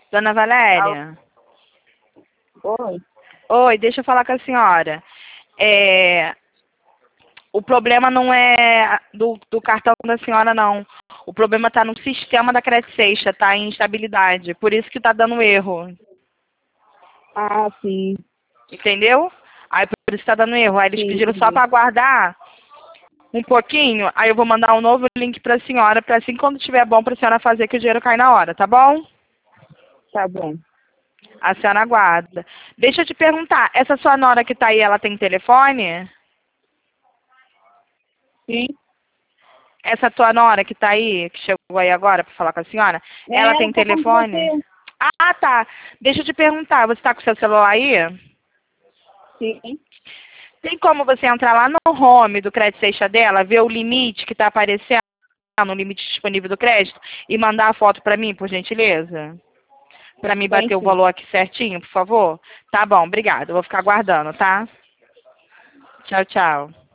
Dona Valéria? Oi. Oi, deixa eu falar com a senhora. O problema não é do cartão da senhora, não. O problema está no sistema da Credit Seixa, tá em instabilidade. Por isso que está dando erro. Ah, sim. Entendeu? Aí por isso que está dando erro. Aí eles Sim, pediram só entendi. para aguardar um pouquinho. Aí eu vou mandar um novo link para a senhora, para assim quando estiver bom para a senhora fazer, que o dinheiro cai na hora, tá bom? Tá bom. A senhora aguarda. Deixa eu te perguntar, essa sua nora que tá aí, ela tem telefone? Sim. Essa tua nora que tá aí, que chegou aí agora para falar com a senhora, ela Ela tem tá falando com telefone? você. Ah, tá. Deixa eu te perguntar, você tá com seu celular aí? Sim. Tem como você entrar lá no home do Credit Seixa dela, ver o limite que tá aparecendo no limite disponível do crédito e mandar a foto para mim, por gentileza? Para mim Tem bater o sim. valor aqui certinho, por favor? Tá bom, obrigada. Eu vou ficar aguardando, tá? Tchau, tchau.